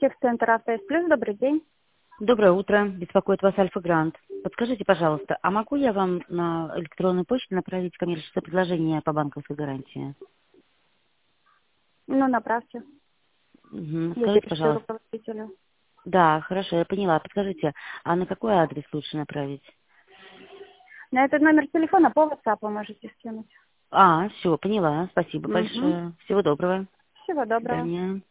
Техцентр АТС Плюс, добрый день. Доброе утро. Беспокоит вас Альфа Грант. Подскажите, пожалуйста, а могу я вам на электронную почту направить коммерческое предложение по банковской гарантии? Ну, направьте. Я Скажите, перешлю пожалуйста. руководителю. Да, хорошо, я поняла. Подскажите, а на какой адрес лучше направить? На этот номер телефона по WhatsApp можете скинуть. Все, поняла. Спасибо Угу. большое. Всего доброго. Всего До доброго. свидания.